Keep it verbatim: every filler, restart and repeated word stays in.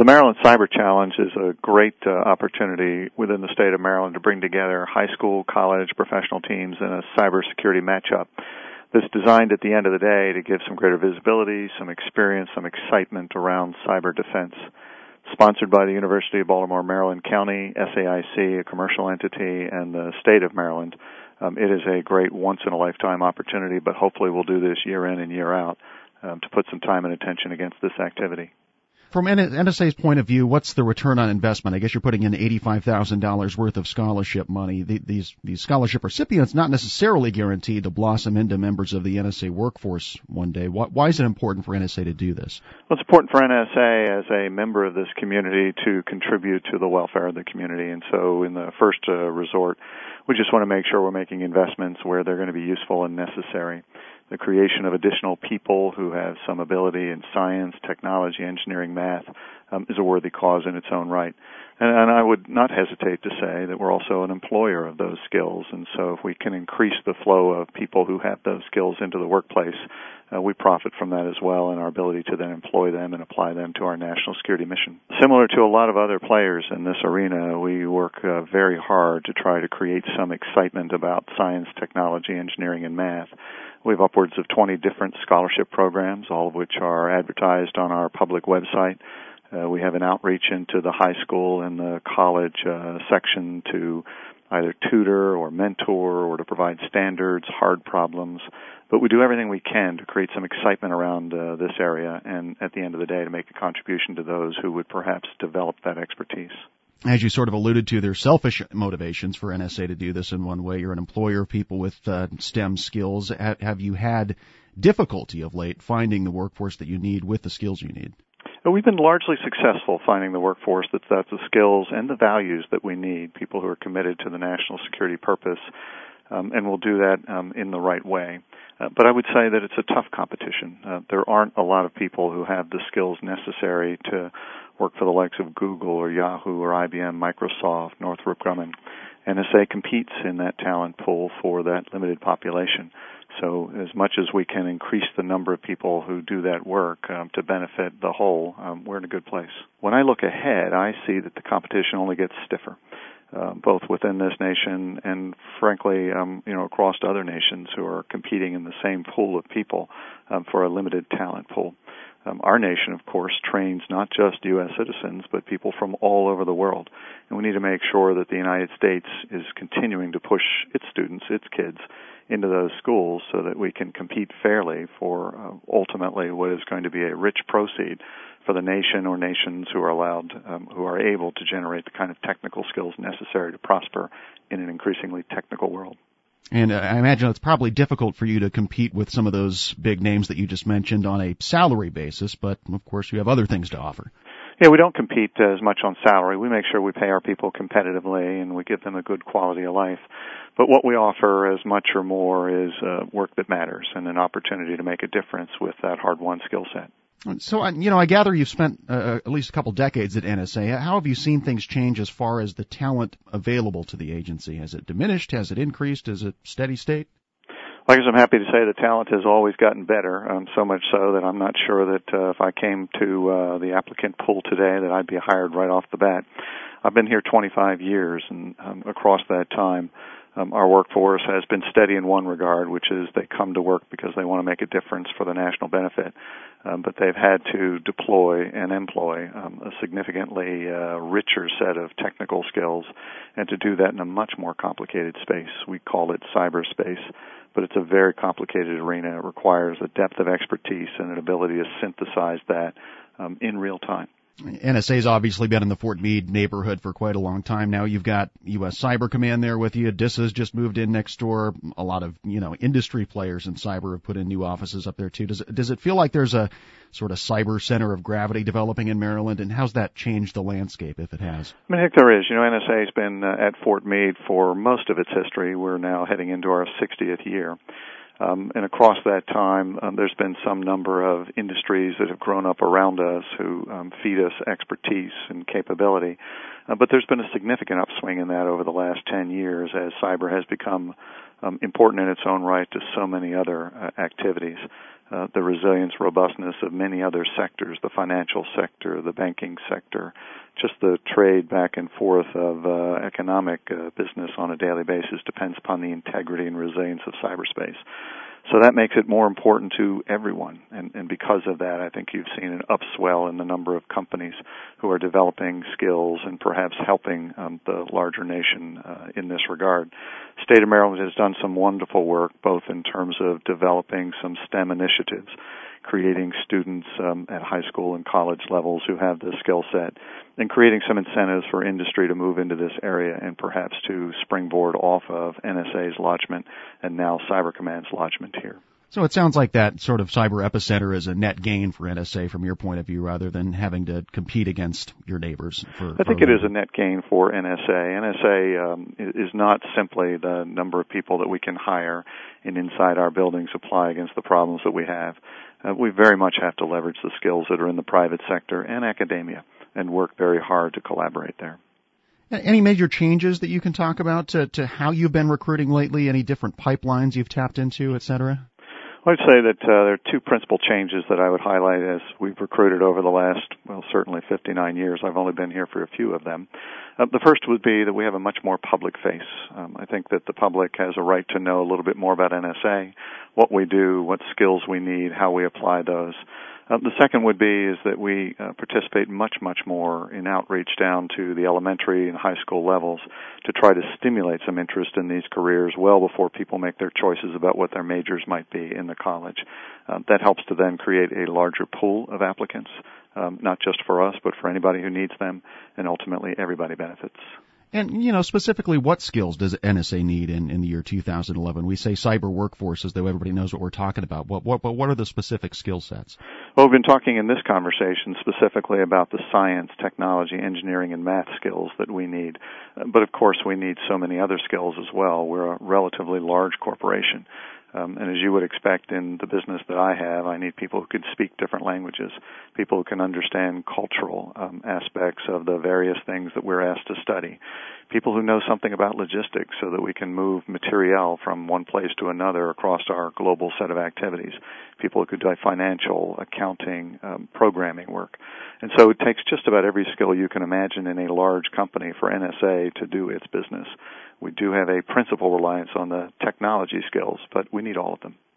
The Maryland Cyber Challenge is a great uh, opportunity within the state of Maryland to bring together high school, college, professional teams in a cybersecurity matchup that's designed at the end of the day to give some greater visibility, some experience, some excitement around cyber defense. Sponsored by the University of Baltimore, Maryland County, S A I C, a commercial entity, and the state of Maryland. Um, it is a great once-in-a-lifetime opportunity, but hopefully we'll do this year in and year out um, to put some time and attention against this activity. From N S A's point of view, what's the return on investment? I guess you're putting in eighty-five thousand dollars worth of scholarship money. The, these, these scholarship recipients not necessarily guaranteed to blossom into members of the N S A workforce one day. Why, why is it important for N S A to do this? Well, it's important for N S A as a member of this community to contribute to the welfare of the community. And so in the first uh, resort, we just want to make sure we're making investments where they're going to be useful and necessary. The creation of additional people who have some ability in science, technology, engineering, math um, is a worthy cause in its own right. And, and I would not hesitate to say that we're also an employer of those skills. And so if we can increase the flow of people who have those skills into the workplace, uh, we profit from that as well, and our ability to then employ them and apply them to our national security mission. Similar to a lot of other players in this arena, we work uh, very hard to try to create some excitement about science, technology, engineering, and math. We have upwards of twenty different scholarship programs, all of which are advertised on our public website. Uh, we have an outreach into the high school and the college uh, section to either tutor or mentor or to provide standards, hard problems. But we do everything we can to create some excitement around uh, this area and, at the end of the day, to make a contribution to those who would perhaps develop that expertise. As you sort of alluded to, there's selfish motivations for N S A to do this in one way. You're an employer of people with uh, STEM skills. Ha- have you had difficulty of late finding the workforce that you need with the skills you need? We've been largely successful finding the workforce that's got the skills and the values that we need, people who are committed to the national security purpose, um, and will do that um, in the right way. Uh, but I would say that it's a tough competition. Uh, there aren't a lot of people who have the skills necessary to work for the likes of Google or Yahoo or I B M, Microsoft, Northrop Grumman. N S A competes in that talent pool for that limited population. So as much as we can increase the number of people who do that work um, to benefit the whole, um, we're in a good place. When I look ahead, I see that the competition only gets stiffer, uh, both within this nation and, frankly, um, you know, across other nations who are competing in the same pool of people um, for a limited talent pool. Um, our nation, of course, trains not just U S citizens, but people from all over the world. And we need to make sure that the United States is continuing to push its students, its kids, into those schools so that we can compete fairly for uh, ultimately what is going to be a rich proceed for the nation or nations who are allowed, um, who are able to generate the kind of technical skills necessary to prosper in an increasingly technical world. And uh, I imagine it's probably difficult for you to compete with some of those big names that you just mentioned on a salary basis, but of course you have other things to offer. Yeah, we don't compete uh, as much on salary. We make sure we pay our people competitively and we give them a good quality of life. But what we offer as much or more is uh, work that matters and an opportunity to make a difference with that hard-won skill set. So, you know, I gather you've spent uh, at least a couple decades at N S A. How have you seen things change as far as the talent available to the agency? Has it diminished? Has it increased? Is it steady state? Like I said, I'm happy to say the talent has always gotten better, um, so much so that I'm not sure that uh, if I came to uh, the applicant pool today that I'd be hired right off the bat. I've been here twenty-five years, and um, across that time, Um, our workforce has been steady in one regard, which is they come to work because they want to make a difference for the national benefit. Um, but they've had to deploy and employ um, a significantly uh, richer set of technical skills, and to do that in a much more complicated space. We call it cyberspace, but it's a very complicated arena. It requires a depth of expertise and an ability to synthesize that um, in real time. N S A's obviously been in the Fort Meade neighborhood for quite a long time now. You've got U S Cyber Command there with you. DISA's just moved in next door. A lot of, you know, industry players in cyber have put in new offices up there too. Does it, does it feel like there's a sort of cyber center of gravity developing in Maryland, and how's that changed the landscape, if it has? I mean, I think there is. You know, N S A's been uh, at Fort Meade for most of its history. We're now heading into our sixtieth year. Um, and across that time, um, there's been some number of industries that have grown up around us who um, feed us expertise and capability. Uh, but there's been a significant upswing in that over the last ten years as cyber has become um, important in its own right to so many other uh, activities. uh, the resilience, robustness of many other sectors, the financial sector, the banking sector, just the trade back and forth of uh, economic uh, business on a daily basis depends upon the integrity and resilience of cyberspace. So that makes it more important to everyone, and, and because of that, I think you've seen an upswell in the number of companies who are developing skills and perhaps helping um, the larger nation uh, in this regard. State of Maryland has done some wonderful work, both in terms of developing some STEM initiatives, creating students um, at high school and college levels who have the skill set, and creating some incentives for industry to move into this area and perhaps to springboard off of N S A's lodgement and now Cyber Command's lodgement here. So it sounds like that sort of cyber epicenter is a net gain for N S A from your point of view, rather than having to compete against your neighbors. For, I think for it is a net gain for N S A. N S A um, is not simply the number of people that we can hire and inside our buildings apply against the problems that we have. Uh, we very much have to leverage the skills that are in the private sector and academia and work very hard to collaborate there. Any major changes that you can talk about to, to how you've been recruiting lately? Any different pipelines you've tapped into, et cetera? I'd say that uh, there are two principal changes that I would highlight as we've recruited over the last, well, certainly fifty-nine years. I've only been here for a few of them. Uh, the first would be that we have a much more public face. Um, I think that the public has a right to know a little bit more about N S A, what we do, what skills we need, how we apply those. Uh, the second would be is that we uh, participate much, much more in outreach down to the elementary and high school levels to try to stimulate some interest in these careers well before people make their choices about what their majors might be in the college. Uh, that helps to then create a larger pool of applicants, um, not just for us, but for anybody who needs them, and ultimately everybody benefits. And, you know, specifically what skills does N S A need in, in the year two thousand eleven? We say cyber workforce as though everybody knows what we're talking about. What, what, but what are the specific skill sets? Well, we've been talking in this conversation specifically about the science, technology, engineering, and math skills that we need. But, of course, we need so many other skills as well. We're a relatively large corporation. Um, and as you would expect in the business that I have, I need people who can speak different languages, people who can understand cultural um, aspects of the various things that we're asked to study, people who know something about logistics so that we can move material from one place to another across our global set of activities, people who could do financial, accounting, um, programming work. And so it takes just about every skill you can imagine in a large company for N S A to do its business. We do have a principal reliance on the technology skills, but we need all of them.